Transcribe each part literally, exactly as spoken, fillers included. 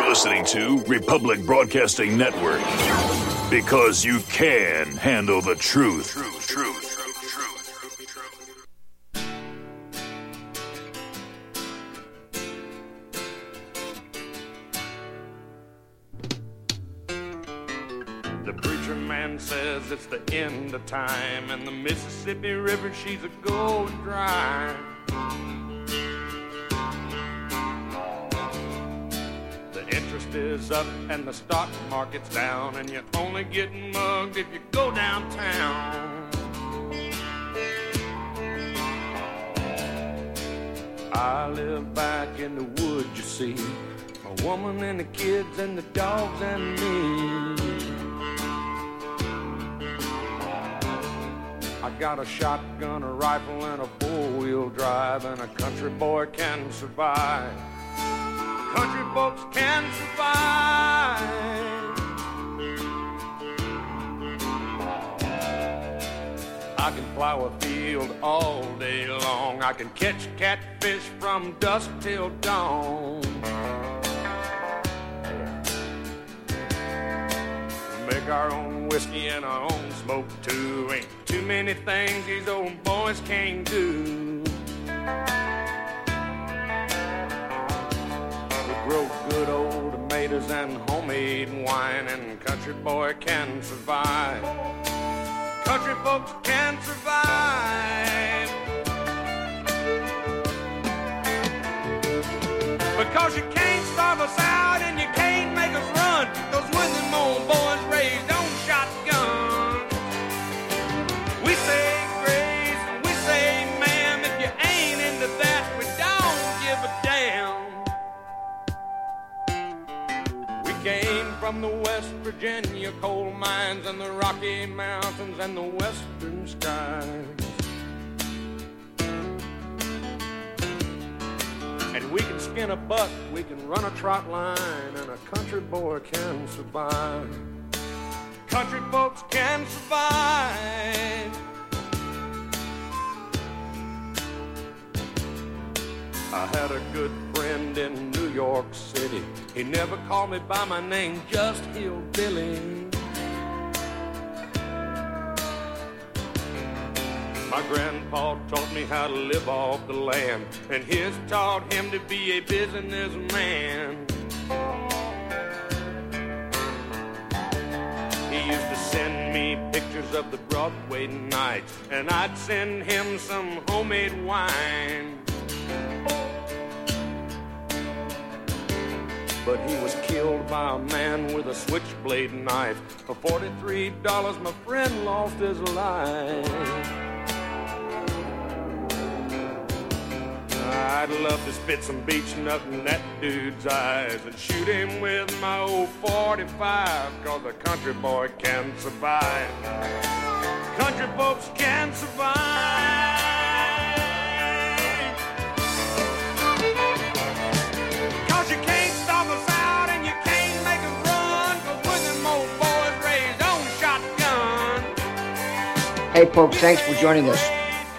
listening to Republic Broadcasting Network, because you can handle the truth. Truth, truth, truth, truth, truth, truth. The preacher man says it's the end of time, and the Mississippi River, she's a going dry. Interest is up and the stock market's down, and you're only getting mugged if you go downtown. I live back in the woods, you see, a woman and the kids and the dogs and me. I got a shotgun, a rifle, and a four-wheel drive, and a country boy can survive. Country folks can survive. I can plow a field all day long. I can catch catfish from dusk till dawn. Make our own whiskey and our own smoke too. Ain't too many things these old boys can't do. Grow good old tomatoes and homemade wine, and country boy can survive. Country folks can survive. Because you can't starve us out and you can't make us run, 'cause when them old boys raised on shotgun, we say grace and we say ma'am. If you ain't into that, we don't give a damn. Came from the West Virginia coal mines and the Rocky Mountains and the western skies. And we can skin a buck, we can run a trot line, and a country boy can survive. Country folks can survive. I had a good friend in New York City. He never called me by my name, just Hillbilly. My grandpa taught me how to live off the land, and his taught him to be a businessman. He used to send me pictures of the Broadway nights, and I'd send him some homemade wine. But he was killed by a man with a switchblade knife. For forty-three dollars, my friend lost his life. I'd love to spit some beach nut in that dude's eyes and shoot him with my old forty-five, 'cause a country boy can survive. Country folks can survive. Hey, folks, thanks for joining us.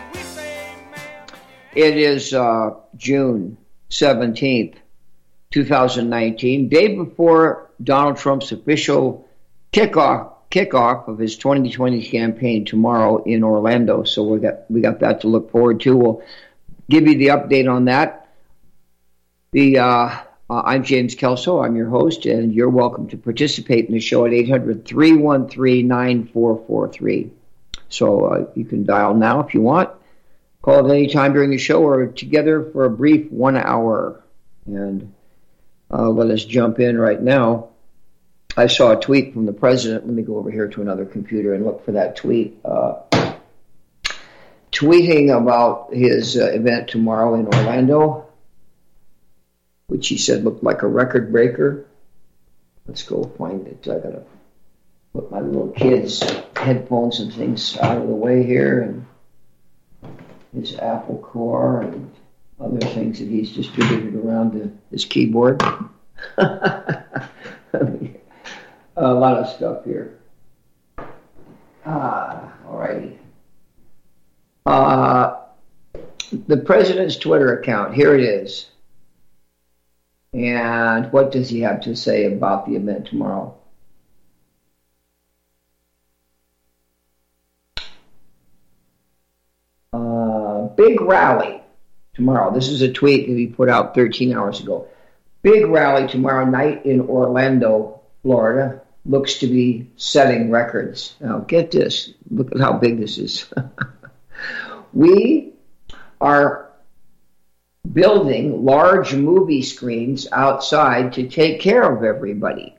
It is uh, June seventeenth, twenty nineteen, day before Donald Trump's official kickoff kickoff of his twenty twenty campaign tomorrow in Orlando. So we got we got that to look forward to. We'll give you the update on that. The uh, uh, I'm James Kelso. I'm your host, and you're welcome to participate in the show at eight hundred, three one three, nine four four three. So uh, you can dial now if you want. Call at any time during the show or together for a brief one hour. And uh, let us jump in right now. I saw a tweet from the president. Let me go over here to another computer and look for that tweet. Uh, tweeting about his uh, event tomorrow in Orlando, which he said looked like a record breaker. Let's go find it. I got to put my little kids' headphones and things out of the way here, and his Apple Core and other things that he's distributed around the, his keyboard. A lot of stuff here. Ah, all righty. Uh, the president's Twitter account, here it is. And what does he have to say about the event tomorrow? Uh, big rally tomorrow. This is a tweet that he put out thirteen hours ago. Big rally tomorrow night in Orlando, Florida. Looks to be setting records. Now, get this. Look at how big this is. We are building large movie screens outside to take care of everybody.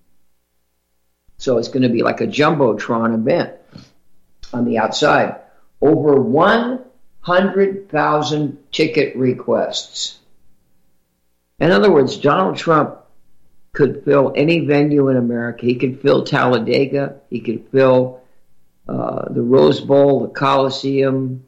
So it's going to be like a Jumbotron event on the outside. Over one hundred thousand ticket requests. In other words, Donald Trump could fill any venue in America. He could fill Talladega. He could fill uh, the Rose Bowl, the Coliseum.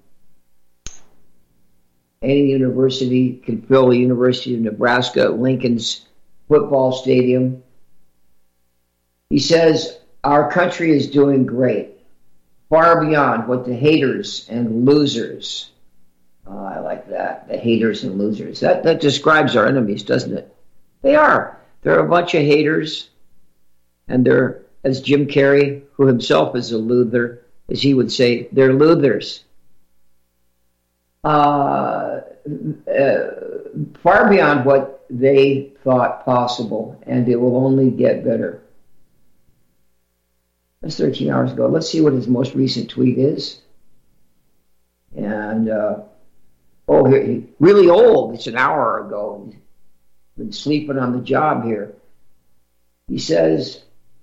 Any university could fill the University of Nebraska, Lincoln's football stadium. He says, our country is doing great, far beyond what the haters and losers, oh, I like that, the haters and losers. That, that describes our enemies, doesn't it? They are. They're a bunch of haters, and they're, as Jim Carrey, who himself is a loser, as he would say, they're losers. Uh, uh, far beyond what they thought possible, and it will only get better. That's thirteen hours ago. Let's see what his most recent tweet is. And, uh, oh, he, really old. It's an hour ago. He's been sleeping on the job here. He says,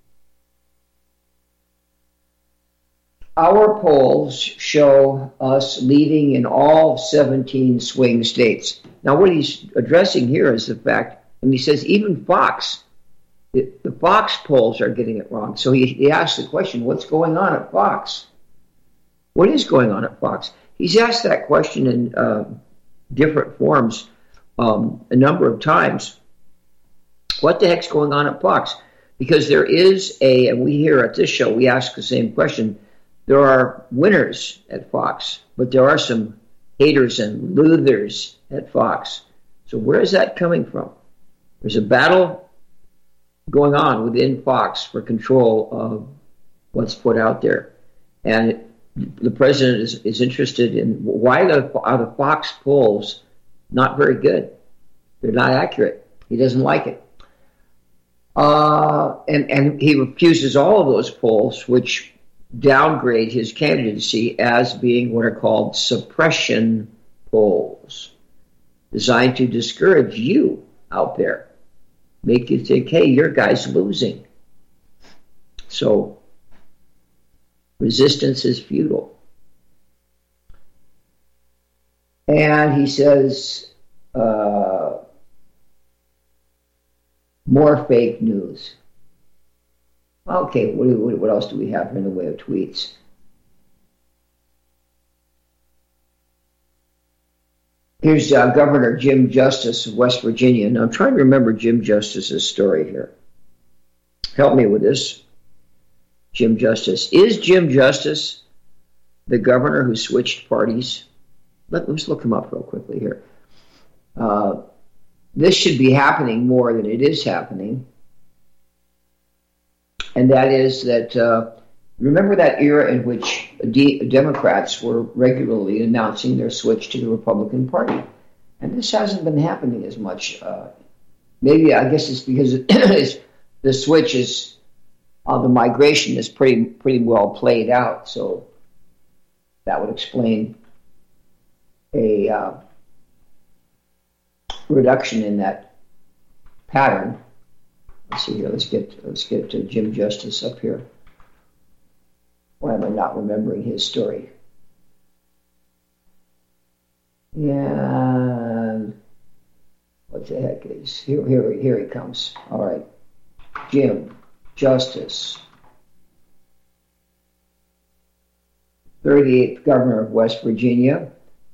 our polls show us leading in all seventeen swing states. Now, what he's addressing here is the fact, and he says even Fox, the, the Fox polls are getting it wrong. So he, he asked the question, what's going on at Fox? What is going on at Fox? He's asked that question in uh, different forms um, a number of times. What the heck's going on at Fox? Because there is a, and we here at this show, we ask the same question. There are winners at Fox, but there are some haters and losers at Fox. So where is that coming from? There's a battle going on within Fox for control of what's put out there. And the president is, is interested in why the, are the Fox polls not very good? They're not accurate. He doesn't like it. Uh, and, and he refuses all of those polls, which downgrade his candidacy as being what are called suppression polls, designed to discourage you out there, make you think, hey, your guy's losing. So resistance is futile. And he says, uh, more fake news. Okay, what, what else do we have in the way of tweets? Here's uh, Governor Jim Justice of West Virginia. Now, I'm trying to remember Jim Justice's story here. Help me with this. Jim Justice. Is Jim Justice the governor who switched parties? Let, let's look him up real quickly here. Uh, this should be happening more than it is happening. And that is that, uh, remember that era in which de- Democrats were regularly announcing their switch to the Republican Party. And this hasn't been happening as much. Uh, maybe, I guess it's because it's, the switch is, uh, the migration is pretty pretty well played out. So that would explain a uh, reduction in that pattern. Let's see here. Let's get let's get to Jim Justice up here. Why am I not remembering his story? And what the heck is here? Here, here he comes. All right, Jim Justice, thirty-eighth governor of West Virginia,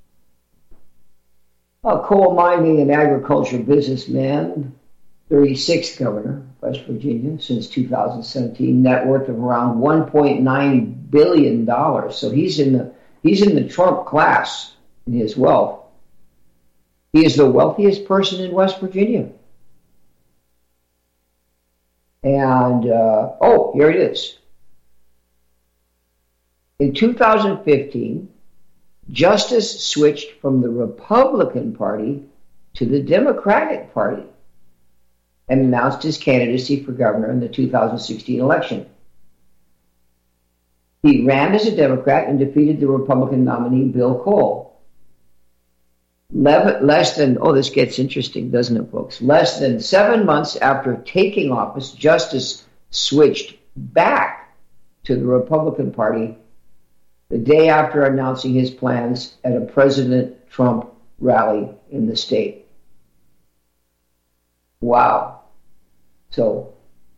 a coal mining and agriculture businessman. thirty-sixth governor of West Virginia since two thousand seventeen, net worth of around one point nine billion dollars. So he's in the he's in the Trump class in his wealth. He is the wealthiest person in West Virginia. And, uh, oh, here it is. In two thousand fifteen, Justice switched from the Republican Party to the Democratic Party and announced his candidacy for governor in the two thousand sixteen election. He ran as a Democrat and defeated the Republican nominee, Bill Cole. Less than, oh, this gets interesting, doesn't it, folks? Less than seven months after taking office, Justice switched back to the Republican Party the day after announcing his plans at a President Trump rally in the state. Wow. So,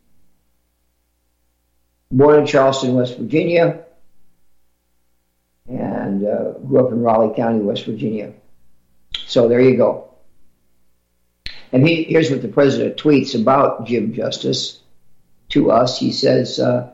born in Charleston, West Virginia, and uh, grew up in Raleigh County, West Virginia. So there you go. And he, here's what the president tweets about Jim Justice to us. He says, uh,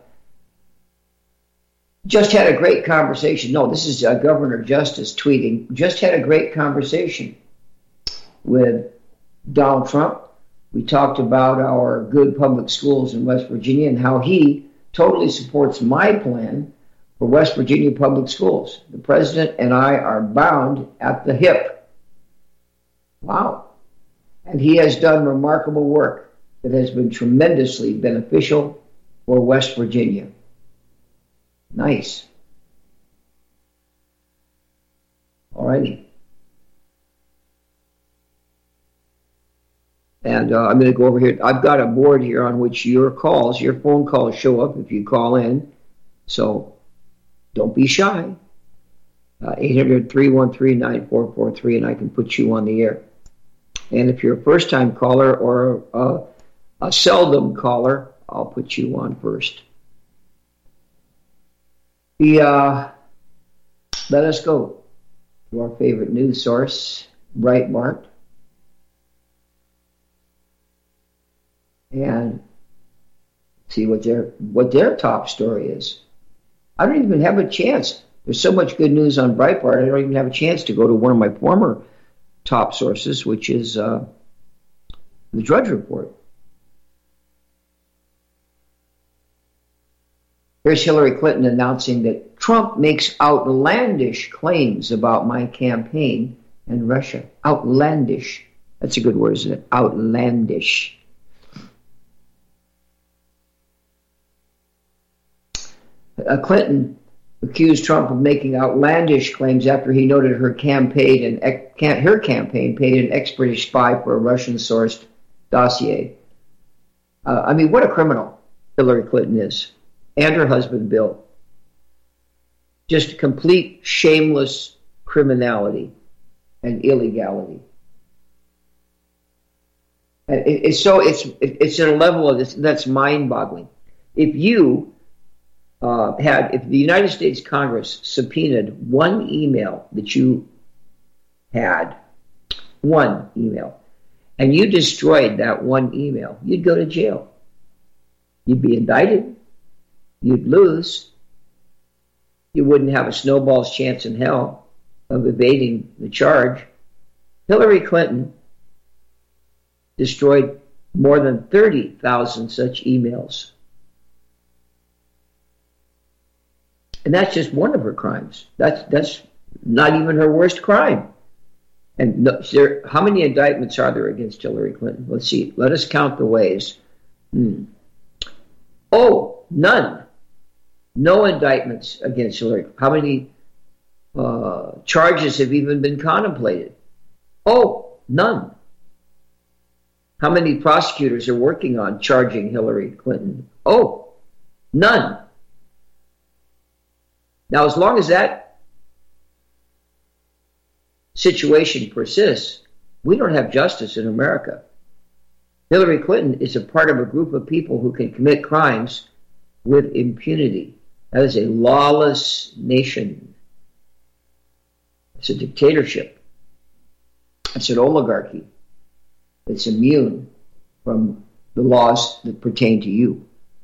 just had a great conversation. No, this is uh, Governor Justice tweeting. Just had a great conversation with Donald Trump. We talked about our good public schools in West Virginia and how he totally supports my plan for West Virginia public schools. The president and I are bound at the hip. Wow. And he has done remarkable work that has been tremendously beneficial for West Virginia. Nice. All righty. And uh, I'm going to go over here. I've got a board here on which your calls, your phone calls show up if you call in. So don't be shy. Uh, eight hundred, three one three, nine four four three, and I can put you on the air. And if you're a first-time caller or a, a seldom caller, I'll put you on first. The, uh, let us go to our favorite news source, Breitbart. And see what their what their top story is. I don't even have a chance. There's so much good news on Breitbart, I don't even have a chance to go to one of my former top sources, which is uh, the Drudge Report. Here's Hillary Clinton announcing that Trump makes outlandish claims about my campaign and Russia. Outlandish. That's a good word, isn't it? Outlandish. Uh, Clinton accused Trump of making outlandish claims after he noted her campaign and her campaign paid an ex-British spy for a Russian-sourced dossier. Uh, I mean, what a criminal Hillary Clinton is, and her husband Bill. Just complete shameless criminality and illegality. And it, it's so it's it, it's at a level of this that's mind-boggling. If you Uh, had, if the United States Congress subpoenaed one email that you had, one email, and you destroyed that one email, you'd go to jail. You'd be indicted. You'd lose. You wouldn't have a snowball's chance in hell of evading the charge. Hillary Clinton destroyed more than thirty thousand such emails. And that's just one of her crimes. That's that's not even her worst crime. And no, there, how many indictments are there against Hillary Clinton? Let's see. Let us count the ways. Hmm. Oh, none. No indictments against Hillary. How many uh, charges have even been contemplated? Oh, none. How many prosecutors are working on charging Hillary Clinton? Oh, none. Now, as long as that situation persists, we don't have justice in America. Hillary Clinton is a part of a group of people who can commit crimes with impunity. That is a lawless nation. It's a dictatorship. It's an oligarchy. It's immune from the laws that pertain to you.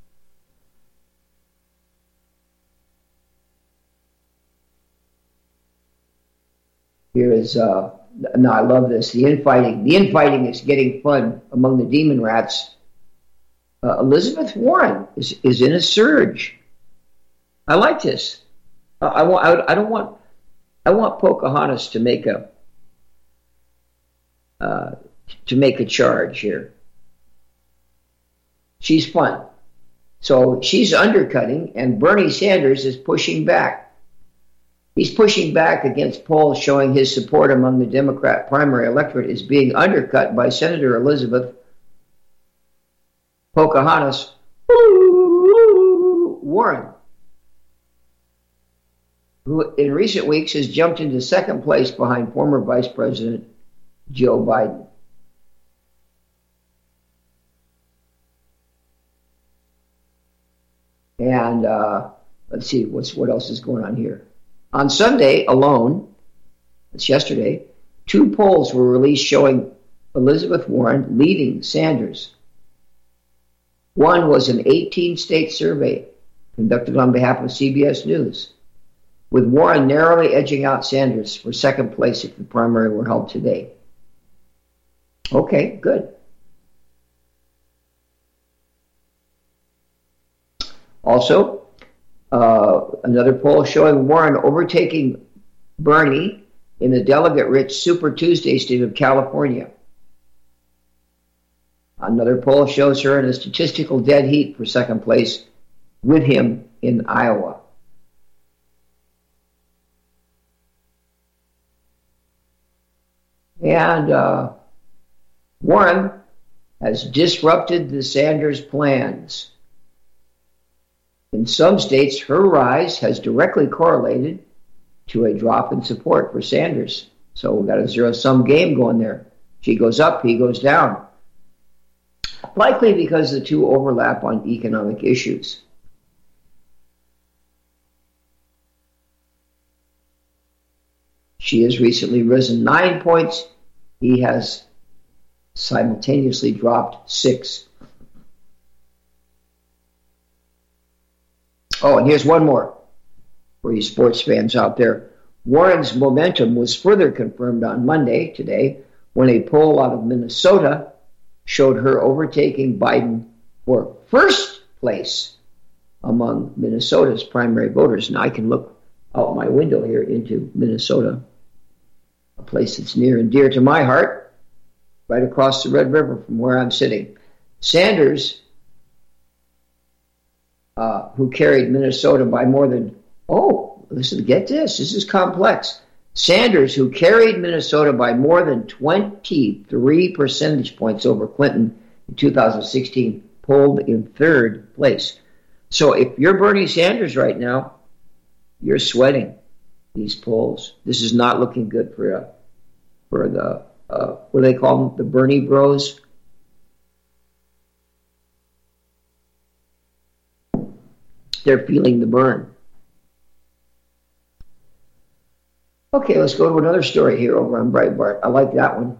Here is, uh, no, I love this. The infighting. The infighting is getting fun among the demon rats Uh, Elizabeth Warren is, is in a surge. I like this. Uh, I want. I, I don't want. I want Pocahontas to make a uh, to make a charge here. She's fun. So she's undercutting, and Bernie Sanders is pushing back. He's pushing back against polls showing his support among the Democrat primary electorate is being undercut by Senator Elizabeth Pocahontas Warren, who in recent weeks has jumped into second place behind former Vice President Joe Biden. And uh, let's see what's what else is going on here. On Sunday alone, that's yesterday, two polls were released showing Elizabeth Warren leading Sanders. One was an eighteen-state survey conducted on behalf of C B S News, with Warren narrowly edging out Sanders for second place if the primary were held today. Okay, good. Also, uh, another poll showing Warren overtaking Bernie in the delegate-rich Super Tuesday state of California. Another poll shows her in a statistical dead heat for second place with him in Iowa. And uh, Warren has disrupted the Sanders plans. In some states, her rise has directly correlated to a drop in support for Sanders. So we've got a zero-sum game going there. She goes up, he goes down. Likely because the two overlap on economic issues. She has recently risen nine points. He has simultaneously dropped six. Oh, and here's one more for you sports fans out there. Warren's momentum was further confirmed on Monday, today, when a poll out of Minnesota showed her overtaking Biden for first place among Minnesota's primary voters. Now I can look out my window here into Minnesota, a place that's near and dear to my heart, right across the Red River from where I'm sitting. Sanders, uh, who carried Minnesota by more than, oh, listen, get this, this is complex. Sanders, who carried Minnesota by more than twenty-three percentage points over Clinton in two thousand sixteen, polled in third place. So if you're Bernie Sanders right now, you're sweating these polls. This is not looking good for uh, for the, uh, what do they call them, the Bernie bros? They're feeling the burn. Okay, let's go to another story here over on Breitbart. I like that one.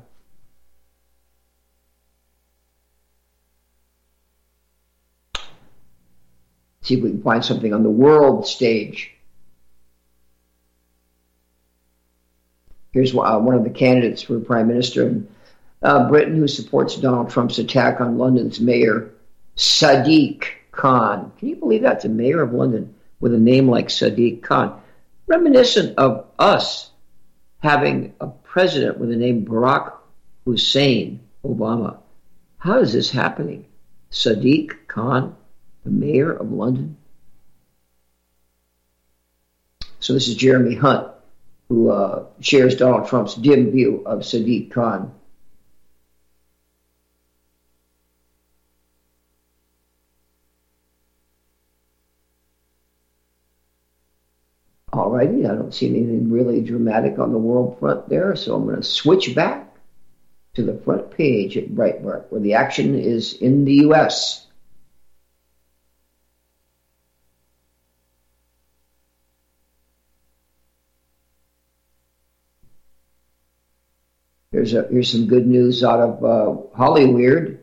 See if we can find something on the world stage. Here's uh, one of the candidates for Prime Minister in uh, Britain who supports Donald Trump's attack on London's mayor, Sadiq Khan. Can you believe that's a mayor of London with a name like Sadiq Khan? Reminiscent of us having a president with the name Barack Hussein Obama. How is this happening? Sadiq Khan, the mayor of London? So this is Jeremy Hunt, who uh, shares Donald Trump's dim view of Sadiq Khan. All righty, I don't see anything really dramatic on the world front there, so I'm going to switch back to the front page at Breitbart, where the action is in the U S. Here's, a, here's some good news out of uh, Hollyweird.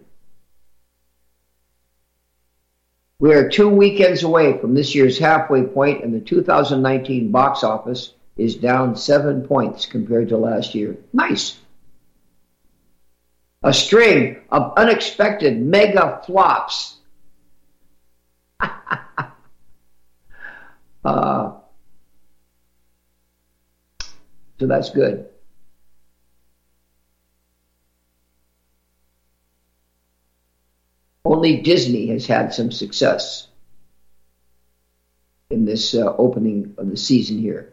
We are two weekends away from this year's halfway point, and the two thousand nineteen box office is down seven points compared to last year. Nice. A string of unexpected mega flops uh, so that's good. Only Disney has had some success in this uh, opening of the season here.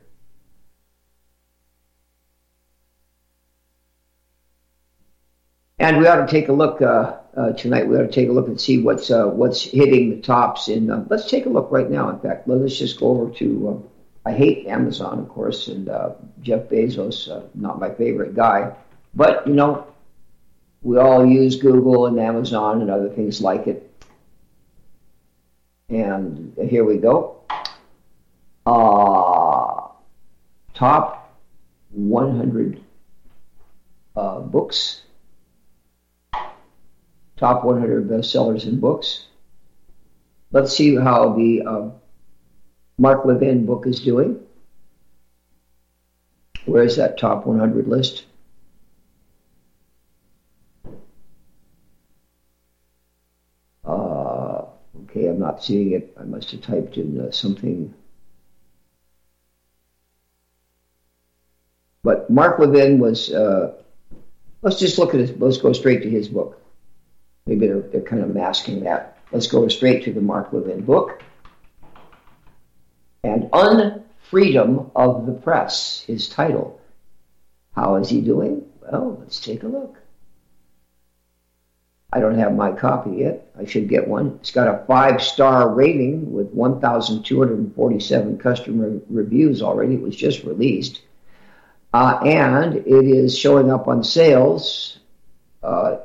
And we ought to take a look uh, uh, tonight. We ought to take a look and see what's uh, what's hitting the tops. In uh, let's take a look right now. In fact, let's just go over to. Uh, I hate Amazon, of course, and uh, Jeff Bezos, uh, not my favorite guy. But you know, we all use Google and Amazon and other things like it. And here we go. Uh, top one hundred uh, books. Top one hundred bestsellers in books. Let's see how the uh, Mark Levin book is doing. Where's that top one hundred list? Uh, okay, I'm not seeing it. I must have typed in uh, something. But Mark Levin was, uh, let's just look at it. Let's go straight to his book. Maybe they're, they're kind of masking that. Let's go straight to the Mark Levin book. And Unfreedom of the Press, his title. How is he doing? Well, let's take a look. I don't have my copy yet. I should get one. It's got a five-star rating with one thousand two hundred forty-seven customer reviews already. It was just released. Uh, and it is showing up on sales, uh,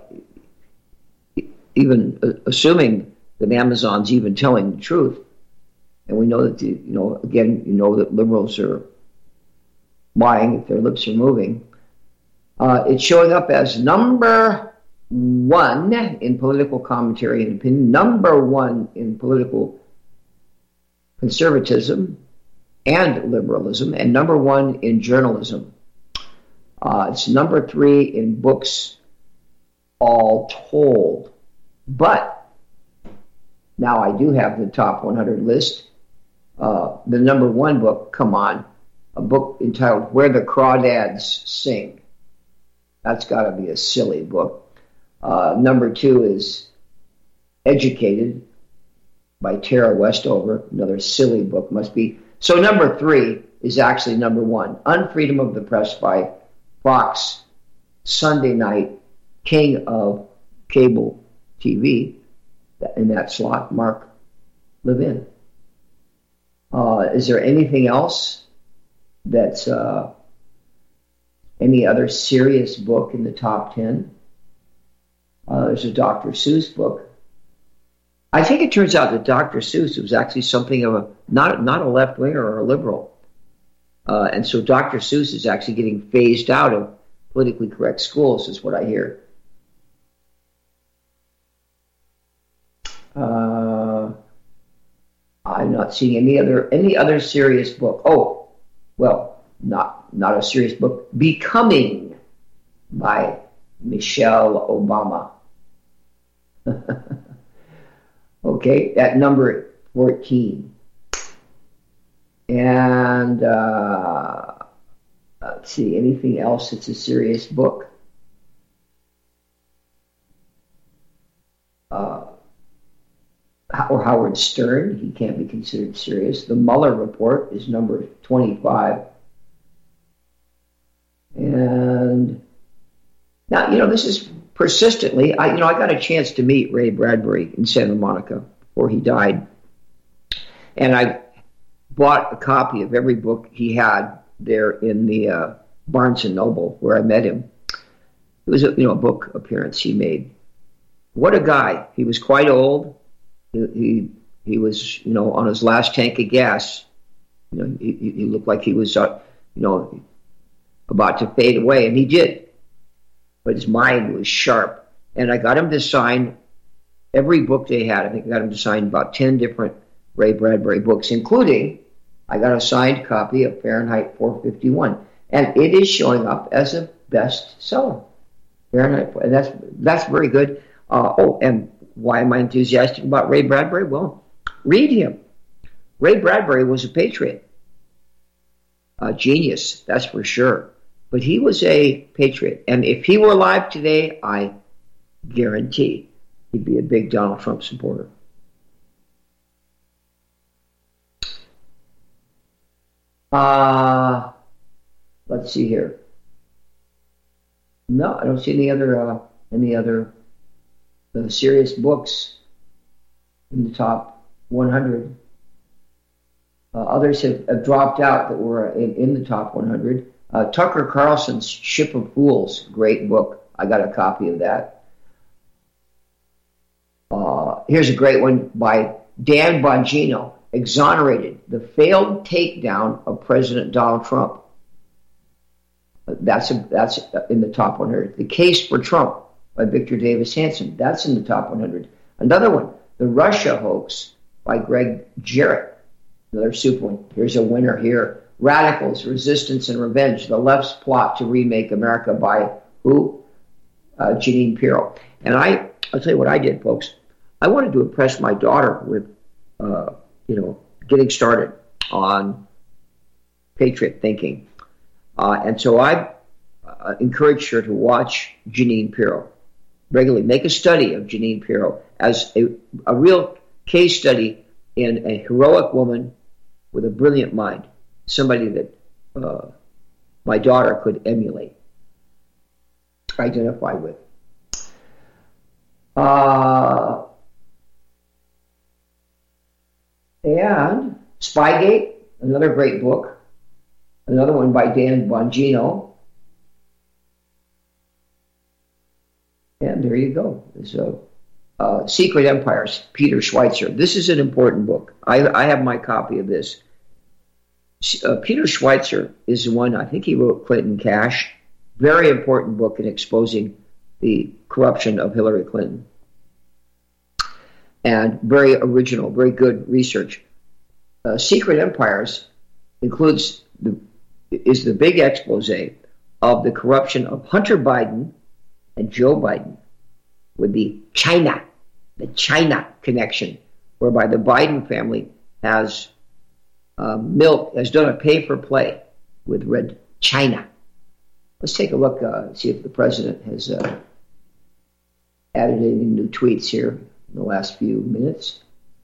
even uh, assuming that Amazon's even telling the truth. And we know that, the, you know, again, you know that liberals are lying if their lips are moving. Uh, it's showing up as number one in political commentary and opinion, number one in political conservatism and liberalism, and number one in journalism. Uh, it's number three in books all told. But now I do have the top one hundred list. Uh, the number one book, come on, a book entitled Where the Crawdads Sing. That's got to be a silly book. Uh, number two is Educated by Tara Westover, another silly book, must be. So number three is actually number one, Unfreedom of the Press by Fox, Sunday night, king of cable T V, in that slot, Mark Levin. Uh, is there anything else that's uh, any other serious book in the top ten? Uh, there's a Doctor Seuss book. I think it turns out that Doctor Seuss was actually something of a, not, not a left-winger or a liberal. Uh, and so Doctor Seuss is actually getting phased out of politically correct schools, is what I hear. Uh, I'm not seeing any other any other serious book. Oh, well, not not a serious book. Becoming by Michelle Obama. Okay, at number fourteen. And uh, let's see, anything else that's a serious book? Uh, or Howard Stern, he can't be considered serious. The Mueller Report is number twenty-five. And now, you know, this is persistently, I, you know, I got a chance to meet Ray Bradbury in Santa Monica before he died. And I bought a copy of every book he had there in the uh, Barnes and Noble where I met him. It was a, you know, a book appearance he made. What a guy. He was quite old. He, he, he was, you know, on his last tank of gas. You know, he, he looked like he was, uh, you know, about to fade away, and he did. But his mind was sharp. And I got him to sign every book they had. I think I got him to sign about ten different Ray Bradbury books, including I got a signed copy of Fahrenheit four fifty-one. And it is showing up as a bestseller. Fahrenheit, and that's, that's very good. Uh, oh, and why am I enthusiastic about Ray Bradbury? Well, Read him. Ray Bradbury was a patriot. A genius, that's for sure. But he was a patriot. And if he were alive today, I guarantee he'd be a big Donald Trump supporter. Uh, let's see here. No, I don't see any other uh, any other uh, serious books in the top one hundred. Uh, others have, have dropped out that were in, in the top one hundred. Uh, Tucker Carlson's Ship of Fools, great book. I got a copy of that. Uh, here's a great one by Dan Bongino, Exonerated, the failed takedown of President Donald Trump. That's a, that's in the top one hundred. The Case for Trump by Victor Davis Hanson. That's in the top one hundred. Another one, The Russia Hoax by Greg Jarrett. Another super one. Here's a winner here. Radicals, Resistance and Revenge, the left's plot to remake America by who? Uh, Jeanine Pirro. And I, I'll tell you what I did, folks. I wanted to impress my daughter with, uh, you know, getting started on patriot thinking. Uh, and so I uh, encouraged her to watch Jeanine Pirro regularly. Make a study of Jeanine Pirro as a, a real case study in a heroic woman with a brilliant mind, somebody that uh, my daughter could emulate, identify with. Uh, and Spygate, another great book. Another one by Dan Bongino. And there you go. So, uh, Secret Empires, Peter Schweizer. This is an important book. I, I have my copy of this. Uh, Peter Schweizer is the one, I think he wrote Clinton Cash. Very important book in exposing the corruption of Hillary Clinton. And very original, very good research. Uh, Secret Empires includes the is the big expose of the corruption of Hunter Biden and Joe Biden with the China, the China connection, whereby the Biden family has uh, milk, has done a pay-for-play with Red China. Let's take a look, uh, see if the president has uh, added any new tweets here in the last few minutes.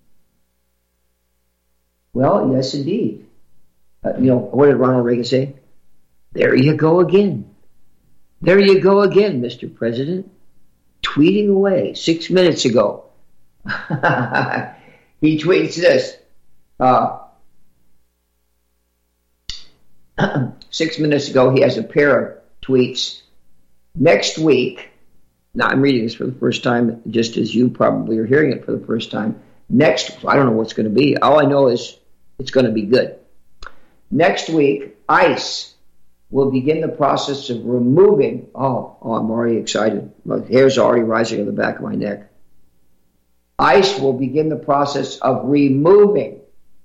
Well, yes, indeed. Uh, you know, what did Ronald Reagan say? There you go again. There you go again, Mister President. Tweeting away six minutes ago. He tweets this. Uh, six minutes ago, he has a pair of tweets. Next week, now I'm reading this for the first time, just as you probably are hearing it for the first time. Next, I don't know what's going to be. All I know is it's going to be good. Next week, ICE will begin the process of removing, oh, oh I'm already excited. My hair's already rising on the back of my neck. ICE will begin the process of removing,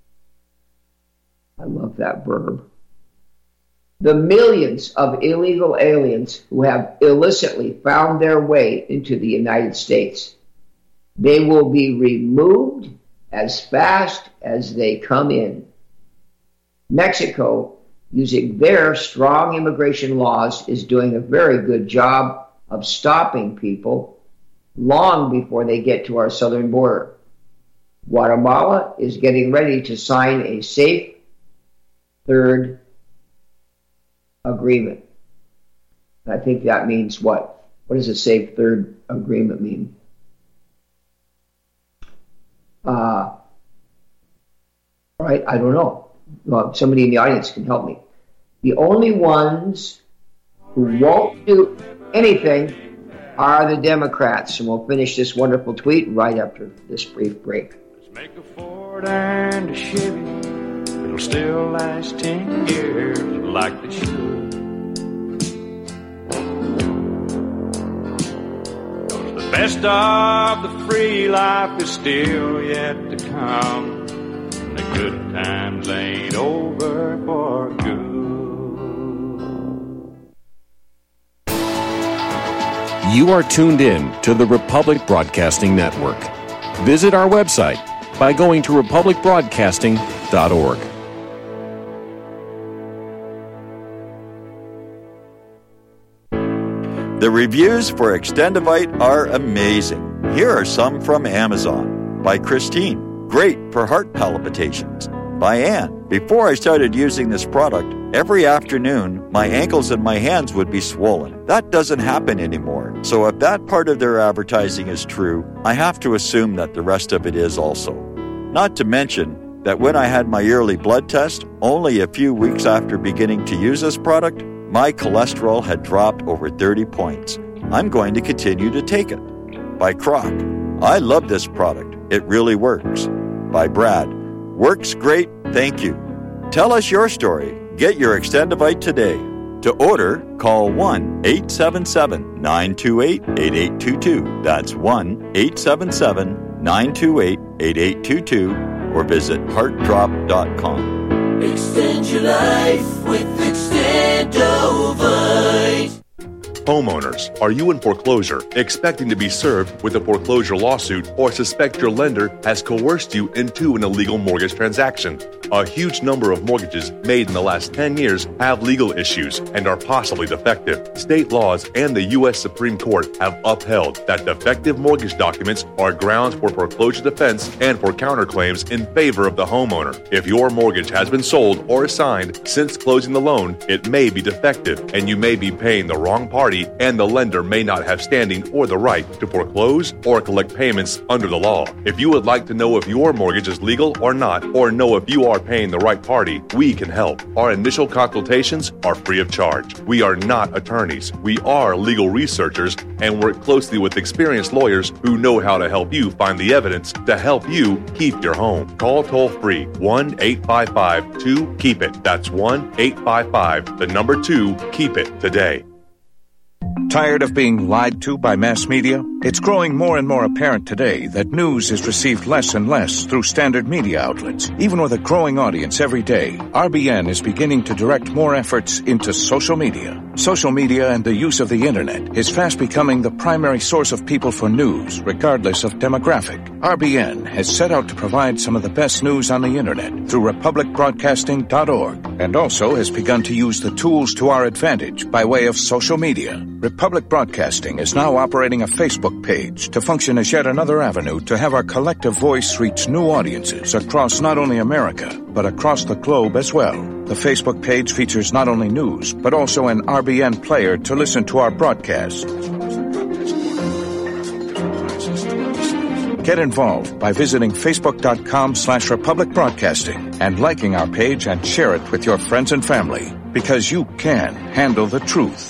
I love that verb, the millions of illegal aliens who have illicitly found their way into the United States. They will be removed as fast as they come in. Mexico, using their strong immigration laws, is doing a very good job of stopping people long before they get to our southern border. Guatemala is getting ready to sign a safe third agreement. I think that means what? What does a safe third agreement mean? Uh, all right, I don't know. Well, somebody in the audience can help me. The only ones who won't do anything are the Democrats. And we'll finish this wonderful tweet right after this brief break. Let's make a Ford and a Chevy. It'll still last ten years like they should. 'Cause the best of the free life is still yet to come. The good times ain't over for good. You are tuned in to the Republic Broadcasting Network. Visit our website, by going to republic broadcasting dot org. The reviews for Extendivite are amazing. Here are some from Amazon. By Christine, great for heart palpitations. By Anne, before I started using this product, every afternoon my ankles and my hands would be swollen. That doesn't happen anymore. So if that part of their advertising is true, I have to assume that the rest of it is also. Not to mention that when I had my yearly blood test, only a few weeks after beginning to use this product, my cholesterol had dropped over thirty points. I'm going to continue to take it. By Croc, I love this product. It really works. By Brad, works great, thank you. Tell us your story. Get your Extendivite today. To order, call one eight seven seven, nine two eight, eight eight two two. That's one eight seven seven, nine two eight, eight eight two two or visit heart drop dot com. Extend your life with Extendovite. Homeowners, are you in foreclosure, expecting to be served with a foreclosure lawsuit, or suspect your lender has coerced you into an illegal mortgage transaction? A huge number of mortgages made in the last ten years have legal issues and are possibly defective. State laws and the U S Supreme Court have upheld that defective mortgage documents are grounds for foreclosure defense and for counterclaims in favor of the homeowner. If your mortgage has been sold or assigned since closing the loan, it may be defective and you may be paying the wrong party, and the lender may not have standing or the right to foreclose or collect payments under the law. If you would like to know if your mortgage is legal or not, or know if you are paying the right party, we can help. Our initial consultations are free of charge. We are not attorneys. We are legal researchers and work closely with experienced lawyers who know how to help you find the evidence to help you keep your home. Call toll-free one eight five five two keep it. That's one eight five five, the number two, keep it today. Tired of being lied to by mass media? It's growing more and more apparent today that news is received less and less through standard media outlets. Even with a growing audience every day, R B N is beginning to direct more efforts into social media. Social media and the use of the internet is fast becoming the primary source of people for news, regardless of demographic. R B N has set out to provide some of the best news on the internet through republic broadcasting dot org, and also has begun to use the tools to our advantage by way of social media. Republic Broadcasting is now operating a Facebook page to function as yet another avenue to have our collective voice reach new audiences across not only America, but across the globe as well. The Facebook page features not only news, but also an R B N player to listen to our broadcasts. Get involved by visiting facebook.com slash Republic Broadcasting and liking our page and share it with your friends and family, because you can handle the truth.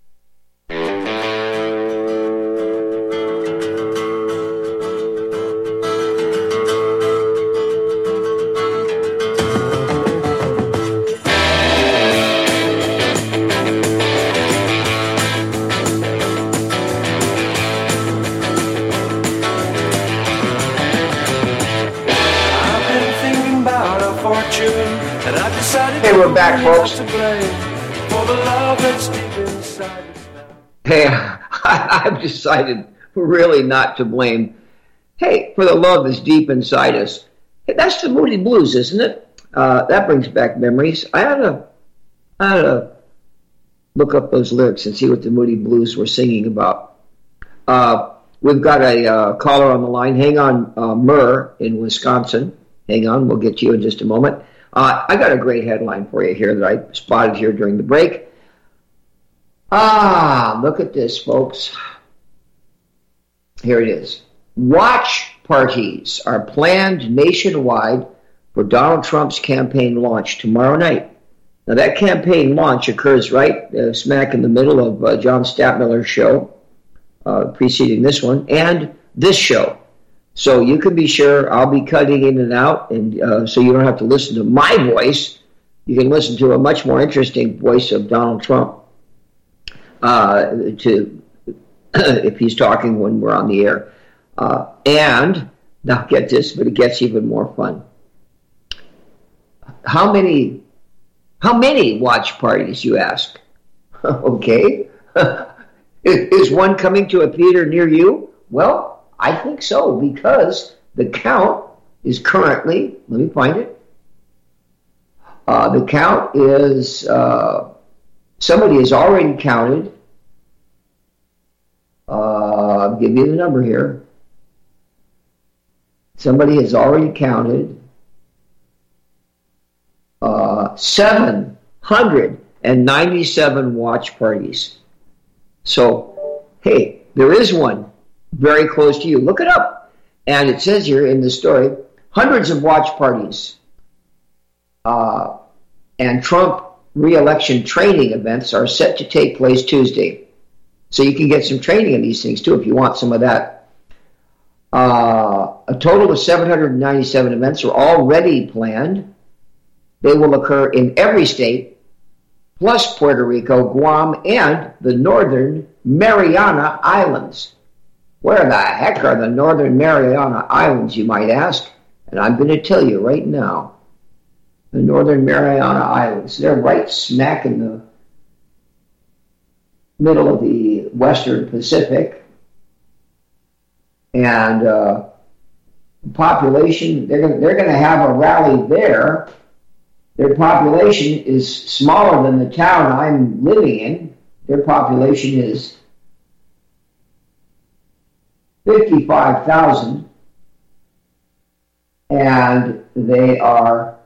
Hey, we're back, folks. Hey, I've decided really not to blame. Hey, for the love that's deep inside us. Hey, that's the Moody Blues, isn't it? Uh, that brings back memories. I ought to, I ought to look up those lyrics and see what the Moody Blues were singing about. Uh, we've got a uh, caller on the line. Hang on, uh, Murr in Wisconsin. Hang on, we'll get to you in just a moment. Uh, I got a great headline for you here that I spotted here during the break. Ah, look at this, folks. Here it is. Watch parties are planned nationwide for Donald Trump's campaign launch tomorrow night. Now, that campaign launch occurs right uh, smack in the middle of uh, John Stadtmiller's show, uh, preceding this one, and this show. So you can be sure I'll be cutting in and out, and uh, so you don't have to listen to my voice. You can listen to a much more interesting voice of Donald Trump uh, to if he's talking when we're on the air. Uh, and, now get this, but it gets even more fun. How many, how many watch parties, you ask? Okay. Is one coming to a theater near you? Well, I think so, because the count is currently, let me find it. Uh, the count is, uh, somebody has already counted. Uh, I'll give you the number here. Somebody has already counted uh, seven hundred ninety-seven watch parties. So, hey, there is one very close to you. Look it up. And it says here in the story, hundreds of watch parties uh, and Trump re-election training events are set to take place Tuesday. So you can get some training in these things, too, if you want some of that. Uh, a total of seven hundred ninety-seven events are already planned. They will occur in every state, plus Puerto Rico, Guam, and the Northern Mariana Islands. Where the heck are the Northern Mariana Islands, you might ask? And I'm going to tell you right now. The Northern Mariana Islands. They're right smack in the middle of the Western Pacific. And uh, population, they're going they're going to have a rally there. Their population is smaller than the town I'm living in. Their population is fifty-five thousand. And they are,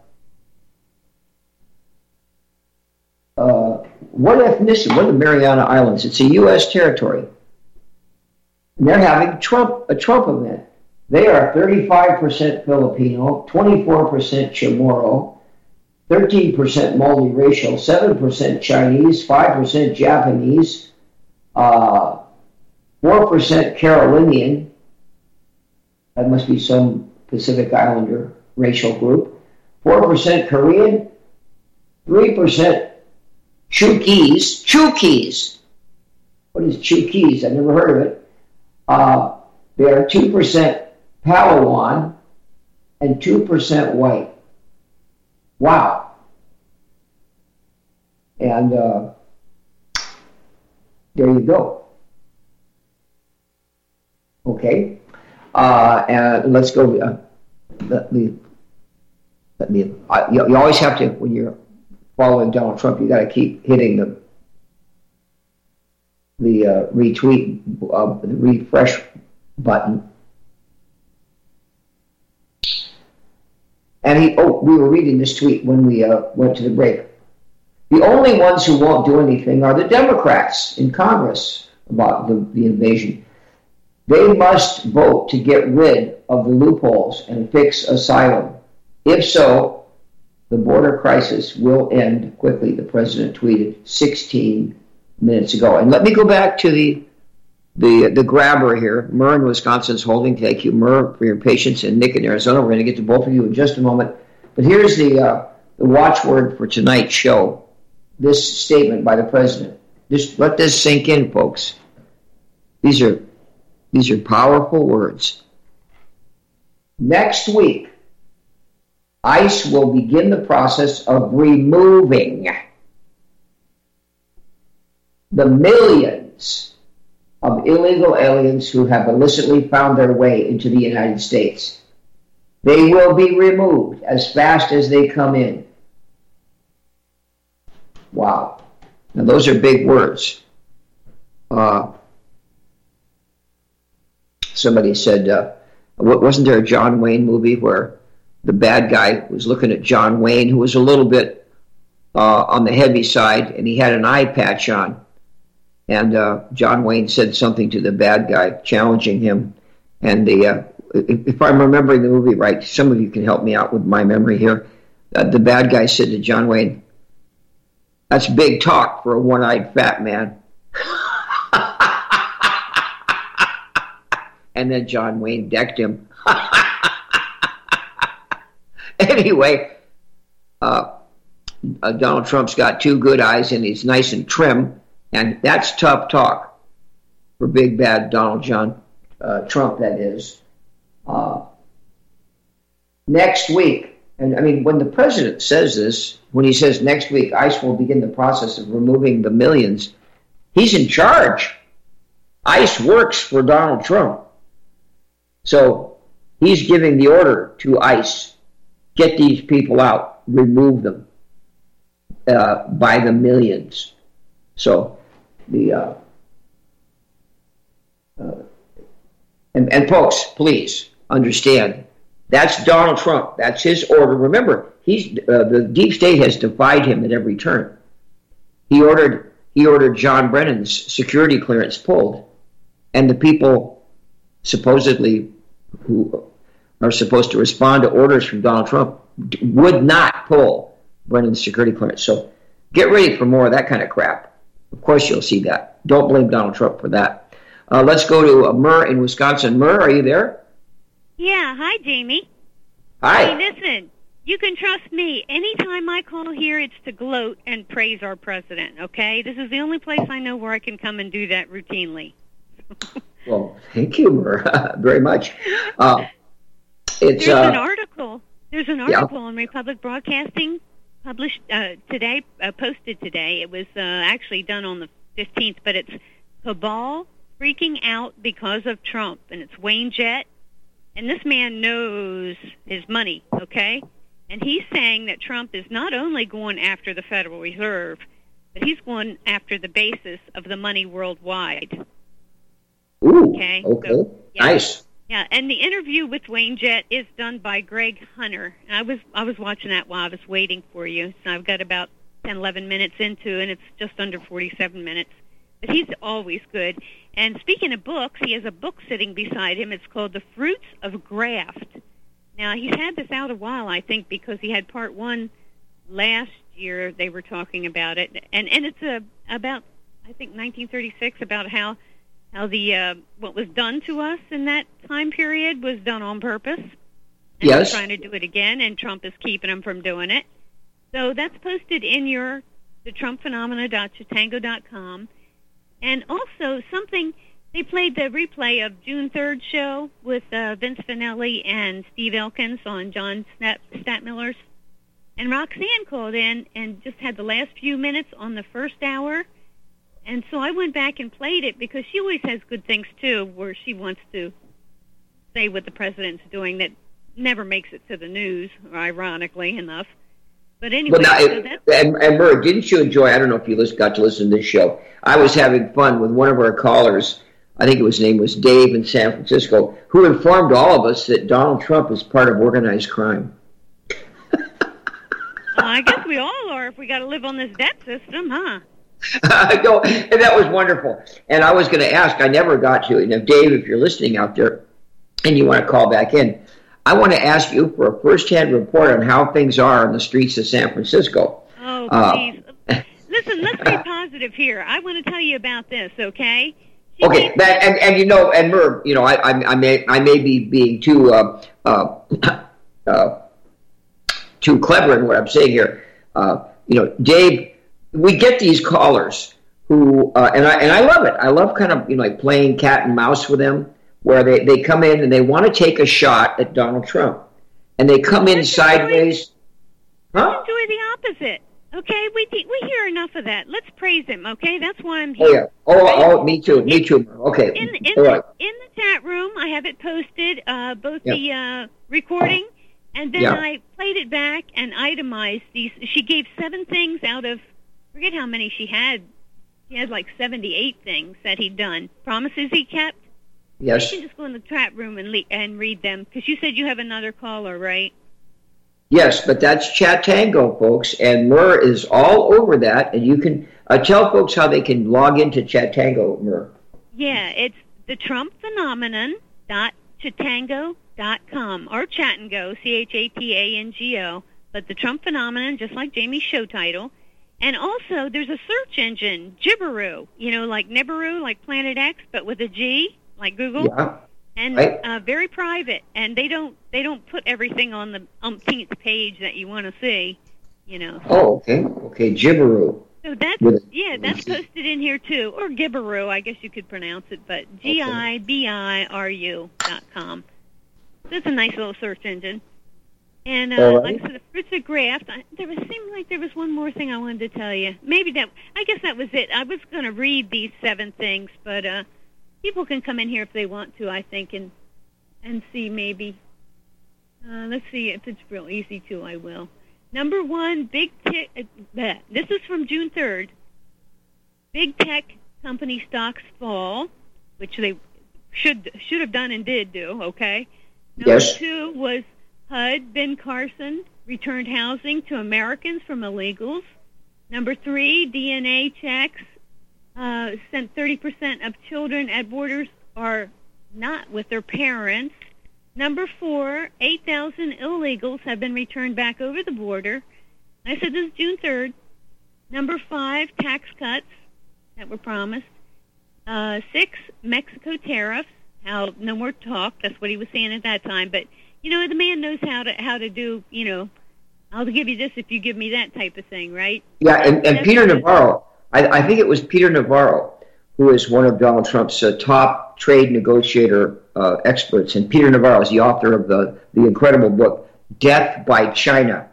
uh, what ethnicity? What are the Mariana Islands? It's a U S territory. And they're having Trump a Trump event. They are thirty-five percent Filipino, twenty-four percent Chamorro, thirteen percent multiracial, seven percent Chinese, five percent Japanese, uh, four percent Carolinian. That must be some Pacific Islander racial group. four percent Korean, three percent Chukis. Chukis. What is Chukis? I've never heard of it. Uh, they are two percent Palawan and two percent white. Wow. And uh, there you go. Okay. Uh, and let's go. Uh, let me, let me, uh, you, you always have to, when you're following Donald Trump, you got to keep hitting the the uh, retweet, uh, the refresh button. And he, oh, we were reading this tweet when we uh, went to the break. The only ones who won't do anything are the Democrats in Congress about the, the invasion. They must vote to get rid of the loopholes and fix asylum. If so, the border crisis will end quickly, the president tweeted sixteen minutes ago. And let me go back to the the the grabber here. Murr in Wisconsin's holding. Thank you, Murr, for your patience. And Nick in Arizona. We're going to get to both of you in just a moment. But here's the uh, the watchword for tonight's show. This statement by the president. Just let this sink in, folks. These are these are powerful words. Next week, ICE will begin the process of removing the millions of illegal aliens who have illicitly found their way into the United States. They will be removed as fast as they come in. Wow. Now, those are big words. Uh, somebody said, uh, wasn't there a John Wayne movie where the bad guy was looking at John Wayne, who was a little bit uh, on the heavy side, and he had an eye patch on. And uh, John Wayne said something to the bad guy, challenging him. And the, uh, if, if I'm remembering the movie right, some of you can help me out with my memory here. Uh, the bad guy said to John Wayne, "That's big talk for a one-eyed fat man." And then John Wayne decked him. Anyway, uh, uh, Donald Trump's got two good eyes and he's nice and trim. And that's tough talk for big bad Donald John uh, Trump, that is. Uh, next week, and I mean, when the president says this, when he says next week ICE will begin the process of removing the millions, he's in charge. ICE works for Donald Trump. So he's giving the order to ICE, get these people out, remove them uh, by the millions. So the uh, uh, and, and folks, please understand, that's Donald Trump. That's his order. Remember, he's uh, the deep state has defied him at every turn. He ordered he ordered John Brennan's security clearance pulled, and the people supposedly who are supposed to respond to orders from Donald Trump would not pull Brennan's security clearance. So get ready for more of that kind of crap. Of course you'll see that. Don't blame Donald Trump for that. Uh, let's go to uh, Murr in Wisconsin. Murr, are you there? Yeah, hi, Jamie. Hi. Hey, listen, you can trust me. Anytime I call here, it's to gloat and praise our president, okay? This is the only place I know where I can come and do that routinely. Well, thank you, Murr, very much. Uh, it's, There's uh, an article. There's an article yeah. on Republic Broadcasting published uh, today, uh, posted today. It was uh, actually done on the fifteenth, but it's Cabal freaking out because of Trump, and it's Wayne Jett, and this man knows his money, okay? And he's saying that Trump is not only going after the Federal Reserve, but he's going after the basis of the money worldwide. Ooh, okay, okay. So, yeah. Nice. Yeah, and the interview with Wayne Jett is done by Greg Hunter. I was I was watching that while I was waiting for you, so I've got about ten, eleven minutes into, and it's just under forty-seven minutes. But he's always good. And speaking of books, he has a book sitting beside him. It's called The Fruits of Graft. Now, he's had this out a while, I think, because he had part one last year. They were talking about it. And and it's a, about, I think, nineteen thirty-six, about how, how the uh, what was done to us in that time period was done on purpose. And yes. They're trying to do it again, and Trump is keeping them from doing it. So that's posted in your the trump phenomena dot chatango dot com. And also something, they played the replay of June third show with uh, Vince Finelli and Steve Elkins on John Snap, Stadtmiller's. And Roxanne called in and just had the last few minutes on the first hour. And so I went back and played it because she always has good things, too, where she wants to say what the president's doing that never makes it to the news, ironically enough. But anyway, now, so that's... and, and Murray, didn't you enjoy, I don't know if you listen, got to listen to this show, I was having fun with one of our callers, I think his name was Dave in San Francisco, who informed all of us that Donald Trump is part of organized crime. Well, I guess we all are if we got to live on this debt system, huh? No, and that was wonderful. And I was going to ask, I never got to, and if Dave, if you're listening out there and you want to call back in, I want to ask you for a first-hand report on how things are on the streets of San Francisco. Oh, please. Uh, Listen, let's be positive here. I want to tell you about this, okay? She okay, needs- that, and, and you know, and Merv, you know, I, I, I may I may be being too uh, uh, uh, too clever in what I'm saying here. Uh, you know, Dave, we get these callers who, uh, and I and I love it. I love kind of you know like playing cat and mouse with them, where they, they come in and they want to take a shot at Donald Trump, and they come in Let's sideways. Enjoy, huh? enjoy the opposite. Okay, we we hear enough of that. Let's praise him. Okay, that's why I'm Oh here. yeah. Oh, oh, me too. Me too. Okay. In, in, All right. the, in the chat room, I have it posted, uh, both Yeah. the uh, recording, and then Yeah. I played it back and itemized these. She gave seven things out of, forget how many she had. She had like seventy-eight things that he'd done. Promises he kept. Yes. You can just go in the chat room and le- and read them, because you said you have another caller, right? Yes, but that's Chat Tango, folks, and Murr is all over that, and you can uh, tell folks how they can log into Chat Tango, Murr. Yeah, it's the Trump Phenomenon dot chatango dot com, or Chatango, C H A T A N G O, but the Trump Phenomenon, just like Jamie's show title. And also, there's a search engine, Jibberoo, you know, like Nibiru, like Planet X, but with a G, like Google. Yeah. And right. uh, very private, and they don't they don't put everything on the umpteenth page that you want to see, you know. So. Oh, okay, okay, Jibberoo. So that's, With a- yeah, that's posted in here too, or Gibberoo, I guess you could pronounce it, but G I B I R U dot com. So it's a nice little search engine. And uh, All right. like I said, the Fruits of Graft, I, there was, seemed like there was one more thing I wanted to tell you. Maybe that, I guess that was it. I was going to read these seven things, but uh, people can come in here if they want to, I think, and and see maybe Uh, let's see if it's real easy to. I will. Number one, big tech. Uh, this is from June third. Big tech company stocks fall, which they should should have done and did do. Okay. Number Yes. two was H U D. Ben Carson returned housing to Americans from illegals. Number three, D N A checks uh, sent thirty percent of children at borders are not with their parents. Number four, eight thousand illegals have been returned back over the border. I said this is June third. Number five, tax cuts that were promised. Uh, six, Mexico tariffs. How no more talk. That's what he was saying at that time. But, you know, the man knows how to how to do, you know, I'll give you this if you give me that type of thing, right? Yeah, and, and That's Peter what- Navarro, I, I think it was Peter Navarro, who is one of Donald Trump's uh, top trade negotiator uh, experts. And Peter Navarro is the author of the, the incredible book, Death by China.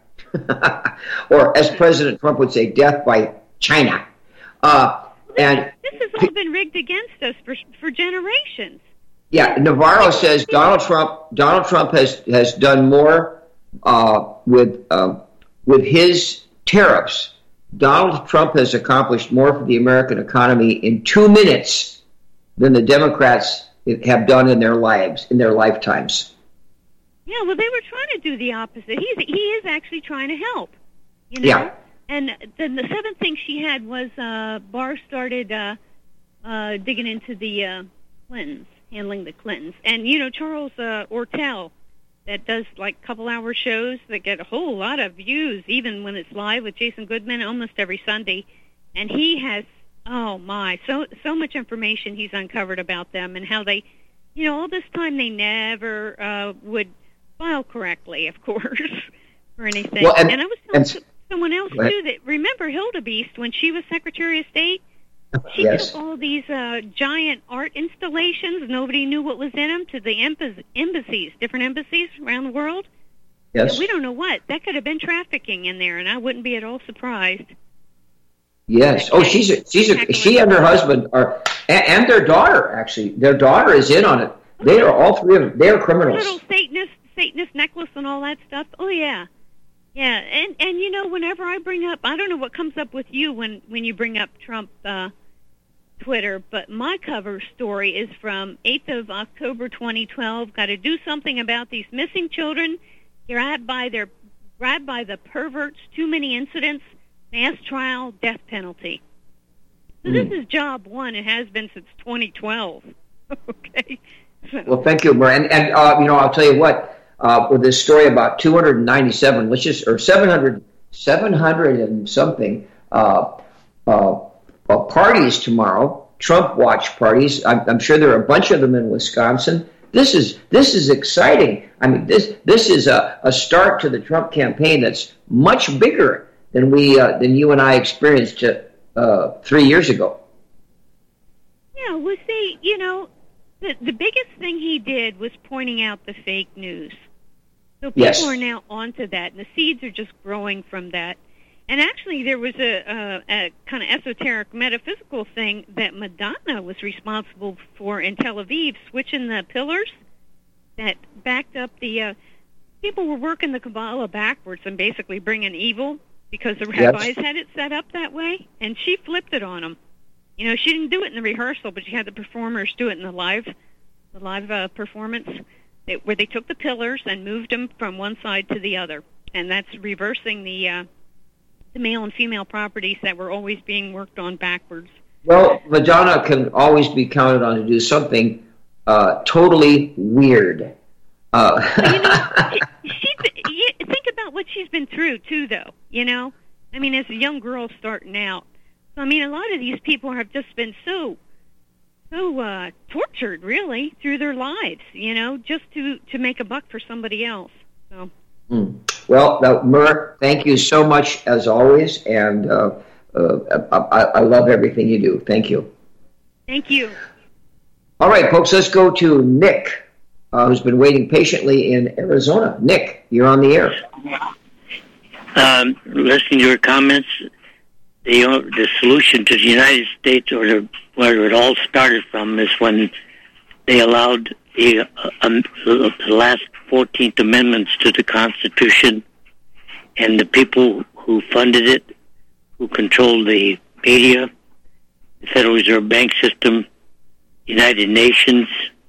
Or as President Trump would say, Death by China. Uh, and This has all been rigged against us for for generations. yeah, Navarro says Donald Trump Donald Trump has, has done more uh, with uh, with his tariffs. Donald Trump has accomplished more for the American economy in two minutes than the Democrats have done in their lives, in their lifetimes. Yeah, well, they were trying to do the opposite. He's he is actually trying to help. You know? Yeah. And then the seventh thing she had was uh, Barr started uh, uh, digging into the uh, Clintons, handling the Clintons, and you know Charles uh, Ortel, that does like couple-hour shows that get a whole lot of views, even when it's live with Jason Goodman almost every Sunday, and he has oh my so so much information he's uncovered about them and how they, you know, all this time they never uh, would file correctly, of course, or anything. Well, and- and I was telling and- someone else Go ahead. too that remember Hildebeest when she was Secretary of State. She Yes. took all these uh, giant art installations. Nobody knew what was in them to the embass- embassies, different embassies around the world. Yes. And we don't know what. That could have been trafficking in there, and I wouldn't be at all surprised. Yes. Oh, she's a, she's a, she and her husband are, and, and their daughter actually. Their daughter is in on it. They are all three of them. They are criminals. Little Satanist, Satanist necklace and all that stuff. Oh yeah, yeah. And and you know, whenever I bring up, I don't know what comes up with you when when you bring up Trump uh, Twitter, but my cover story is from eighth of October twenty twelve. Got to do something about these missing children grabbed by their grabbed by the perverts. Too many incidents. Mass trial, death penalty. So this is job one. It has been since twenty twelve. Okay. So, Well, thank you, Maria. And, and uh, you know, I'll tell you what. Uh, with this story about two hundred ninety-seven, let's just or seven hundred, seven hundred and something uh, uh, uh, parties tomorrow. Trump watch parties. I'm, I'm sure there are a bunch of them in Wisconsin. This is this is exciting. I mean, this this is a, a start to the Trump campaign that's much bigger than we uh, than you and I experienced uh, three years ago. yeah, well, see, you know, the, the biggest thing he did was pointing out the fake news. So people Yes. are now onto that, and the seeds are just growing from that. And actually, there was a, a, a kind of esoteric metaphysical thing that Madonna was responsible for in Tel Aviv, switching the pillars that backed up the... Uh, people were working the Kabbalah backwards and basically bringing evil because the rabbis had it set up that way, and she flipped it on them. You know, she didn't do it in the rehearsal, but she had the performers do it in the live, the live uh, performance, it, where they took the pillars and moved them from one side to the other, and that's reversing the uh, the male and female properties that were always being worked on backwards. Well, Madonna can always be counted on to do something uh, totally weird. Uh, you know, she, she's, you think about what she's been through too, though. You know, I mean, as a young girl starting out. So I mean, a lot of these people have just been so, so uh, tortured, really, through their lives. You know, just to to make a buck for somebody else. So. Hmm. Well, now, Mur, thank you so much as always, and uh, uh, I, I love everything you do. Thank you. Thank you. All right, folks, let's go to Nick, uh, who's been waiting patiently in Arizona. Nick, you're on the air. Um, listening to your comments, the the solution to the United States, or the, where it all started from, is when they allowed the, uh, um, the last fourteenth Amendments to the Constitution, and the people who funded it, who controlled the media, the Federal Reserve Bank System, United Nations,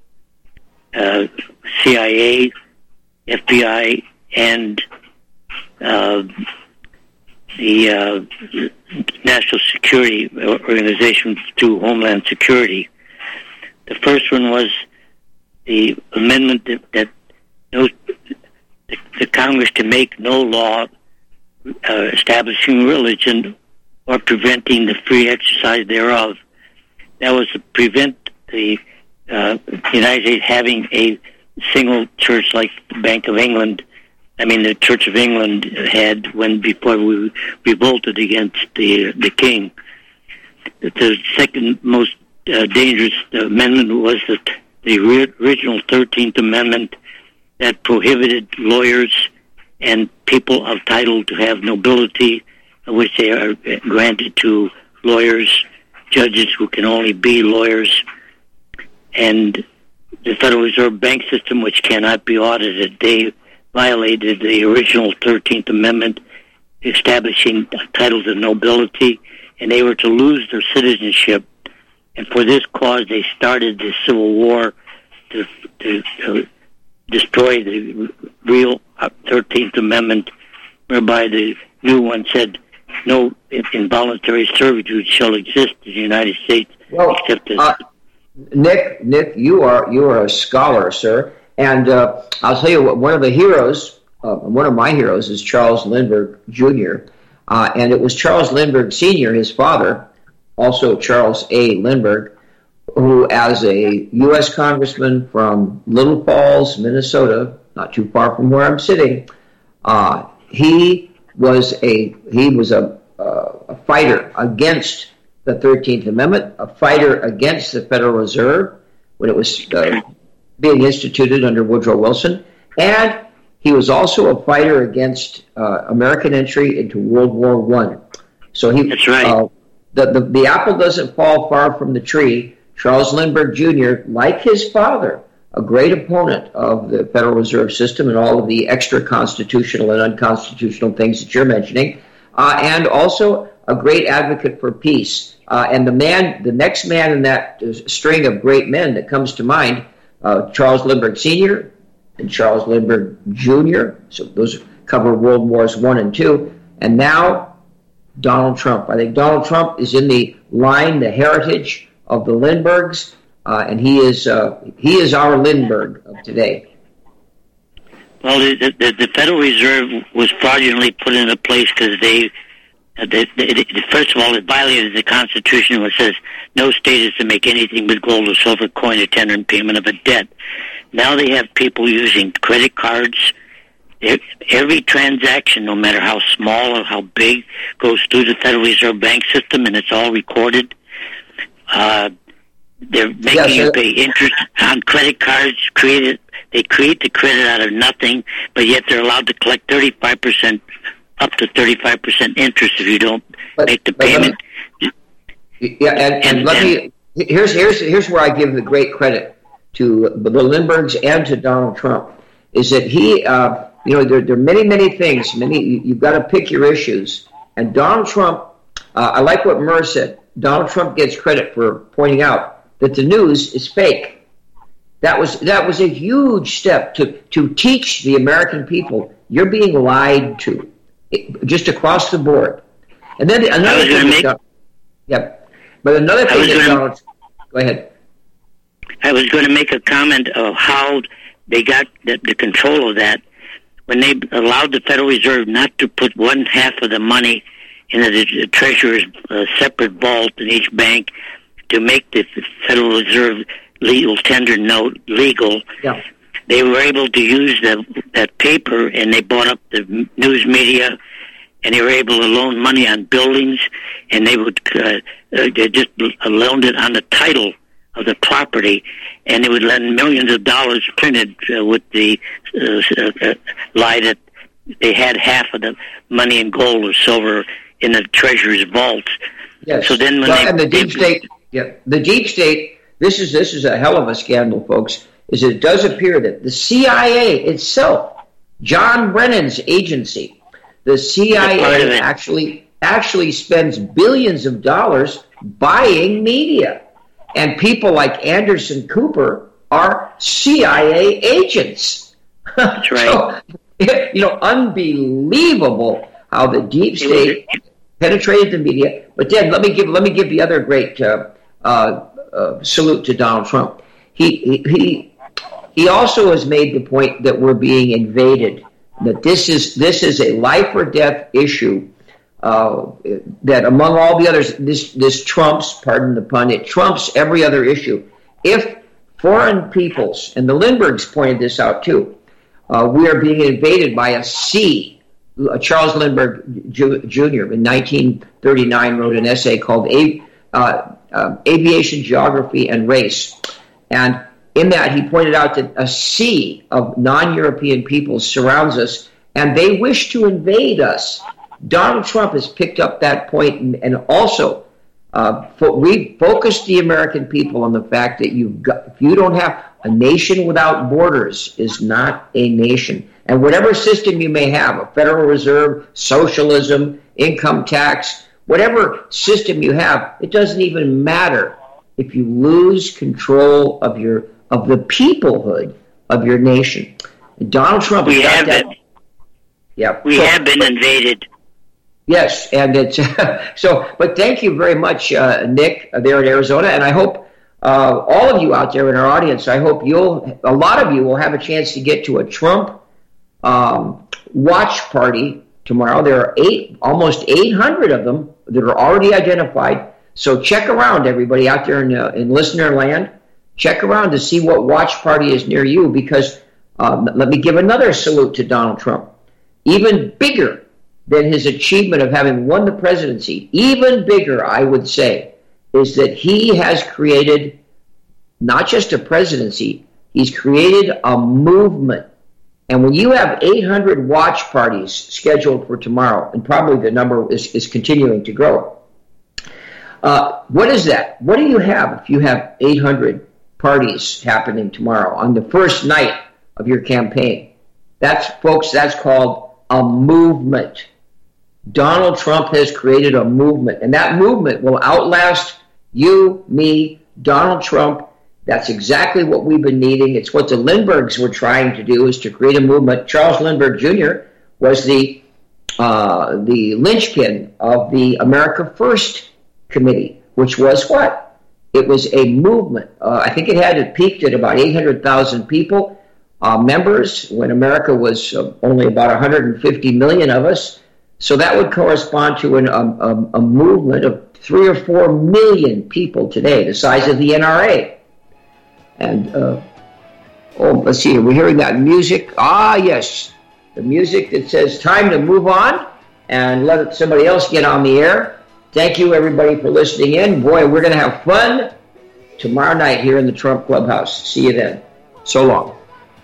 uh, C I A, F B I, and uh, the uh, National Security Organization through Homeland Security. The first one was the amendment that, that no, the, the Congress can make no law uh, establishing religion or preventing the free exercise thereof. That was to prevent the uh, United States having a single church like the Bank of England. I mean, the Church of England had when before we revolted against the the king. The second most uh, dangerous amendment was the, the original thirteenth Amendment that prohibited lawyers and people of title to have nobility, which they are granted to lawyers, judges who can only be lawyers, and the Federal Reserve Bank System, which cannot be audited. They violated the original thirteenth Amendment, establishing titles of nobility, and they were to lose their citizenship. And for this cause, they started the Civil War to, to, to destroy the real thirteenth Amendment, whereby the new one said no involuntary servitude shall exist in the United States. Well, except as uh, Nick, Nick, you are you are a scholar, sir, and uh, I'll tell you what. One of the heroes, uh, one of my heroes, is Charles Lindbergh Junior, uh, and it was Charles Lindbergh Senior, his father, also Charles A. Lindbergh, who, as a U S congressman from Little Falls, Minnesota, not too far from where I'm sitting, uh, he was a he was a, uh, a fighter against the thirteenth Amendment, a fighter against the Federal Reserve when it was uh, being instituted under Woodrow Wilson, and he was also a fighter against uh, American entry into World War One. So he, That's right. Uh, the, the the apple doesn't fall far from the tree. Charles Lindbergh Junior, like his father, a great opponent of the Federal Reserve System and all of the extra constitutional and unconstitutional things that you're mentioning, uh, and also a great advocate for peace. Uh, and the man, the next man in that uh, string of great men that comes to mind, uh, Charles Lindbergh Senior and Charles Lindbergh Junior So those cover World Wars One and Two. And now Donald Trump. I think Donald Trump is in the line, the heritage of the Lindberghs, uh, and he is uh, he is our Lindbergh of today. Well, the, the, the Federal Reserve was fraudulently put into place because they, uh, they, they, first of all, it violated the Constitution, which says no state is to make anything but gold or silver coin or tender in payment of a debt. Now they have people using credit cards. Every transaction, no matter how small or how big, goes through the Federal Reserve Bank System, and it's all recorded. Uh, they're making yes, you pay interest on credit cards. Created, they create the credit out of nothing, but yet they're allowed to collect thirty-five percent, up to thirty-five percent interest if you don't but, make the payment. Me, yeah, and, and, and let and, me. Here's here's here's where I give the great credit to the Lindberghs and to Donald Trump, is that he, uh, you know, there, there are many many things. Many you've got to pick your issues, and Donald Trump. Uh, I like what Murr said. Donald Trump gets credit for pointing out that the news is fake. That was that was a huge step to, to teach the American people you're being lied to, it, just across the board. And then another thing, make, that, yeah, but another thing that gonna, Donald, go ahead. I was going to make a comment of how they got the, the control of that when they allowed the Federal Reserve not to put one half of the money in the Treasurer's uh, separate vault in each bank to make the Federal Reserve legal tender note legal. Yeah. They were able to use the, that paper, and they bought up the news media, and they were able to loan money on buildings, and they would uh, uh, they just loaned it on the title of the property, and they would lend millions of dollars printed uh, with the uh, uh, lie that they had half of the money in gold or silver in the Treasury's vault. Yes. So then when well, they, and the deep they, state, yeah, the deep state. This is this is a hell of a scandal, folks. is it does appear that the C I A itself, John Brennan's agency, the C I A actually actually spends billions of dollars buying media. And people like Anderson Cooper are C I A agents. That's right. So, you know, unbelievable how the deep state penetrated the media. But then let me give let me give the other great uh, uh, uh, salute to Donald Trump. He he he also has made the point that we're being invaded. That this is this is a life or death issue. Uh, that among all the others, this this trumps, pardon the pun, it trumps every other issue. If foreign peoples, and the Lindberghs pointed this out too, uh, we are being invaded by a sea. Uh, Charles Lindbergh Junior in nineteen thirty-nine wrote an essay called A- uh, uh, Aviation, Geography, and Race. And in that, he pointed out that a sea of non-European peoples surrounds us, and they wish to invade us. Donald Trump has picked up that point and, and also uh, fo- refocused the American people on the fact that you've got, if you don't have a nation without borders is not a nation. And whatever system you may have, a Federal Reserve, socialism, income tax, whatever system you have, it doesn't even matter if you lose control of your of the peoplehood of your nation. And Donald Trump we has have got that. Been, yeah, we so, have been invaded. Yes, and it's so. But thank you very much, uh, Nick, uh, there in Arizona, and I hope uh, all of you out there in our audience. I hope you'll, a lot of you, will have a chance to get to a Trump um, watch party tomorrow. There are eight, almost eight hundred of them that are already identified. So check around, everybody out there in, uh, in listener land. Check around to see what watch party is near you. Because um, let me give another salute to Donald Trump, even bigger than his achievement of having won the presidency, even bigger, I would say, is that he has created not just a presidency, he's created a movement. And when you have eight hundred watch parties scheduled for tomorrow, and probably the number is, is continuing to grow, uh, what is that? What do you have if you have eight hundred parties happening tomorrow on the first night of your campaign? That's, folks, that's called a movement. Donald Trump has created a movement, and that movement will outlast you, me, Donald Trump. That's exactly what we've been needing. It's what the Lindberghs were trying to do, is to create a movement. Charles Lindbergh Junior was the uh, the linchpin of the America First Committee, which was what? It was a movement. Uh, I think it had it peaked at about eight hundred thousand people, uh, members, when America was uh, only about one hundred fifty million of us. So that would correspond to an, um, um, a movement of three or four million people today, the size of the N R A. And, uh, oh, let's see, we're hearing that music. Ah, yes, the music that says time to move on and let somebody else get on the air. Thank you, everybody, for listening in. Boy, we're going to have fun tomorrow night here in the Trump Clubhouse. See you then. So long.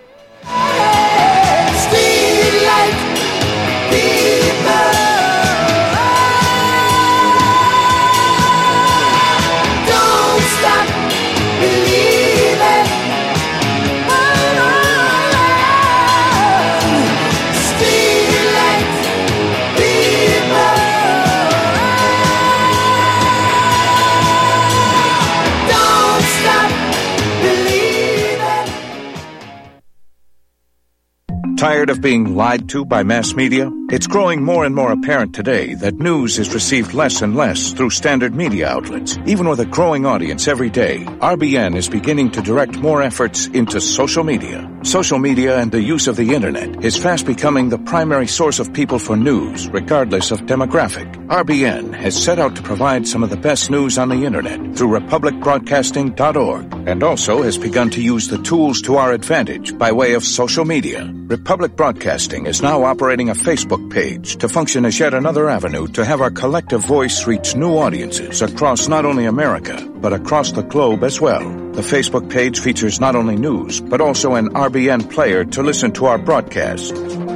Tired of being lied to by mass media? It's growing more and more apparent today that news is received less and less through standard media outlets. Even with a growing audience every day, R B N is beginning to direct more efforts into social media. Social media and the use of the internet is fast becoming the primary source of people for news, regardless of demographic. R B N has set out to provide some of the best news on the internet through republic broadcasting dot org, and also has begun to use the tools to our advantage by way of social media. Republic Broadcasting is now operating a Facebook page to function as yet another avenue to have our collective voice reach new audiences across not only America, but across the globe as well. The Facebook page features not only news, but also an R B N player to listen to our broadcasts.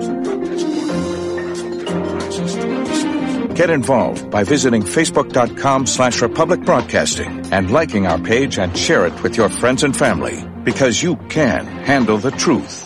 Get involved by visiting facebook.com slash Republic Broadcasting and liking our page and share it with your friends and family. Because you can handle the truth.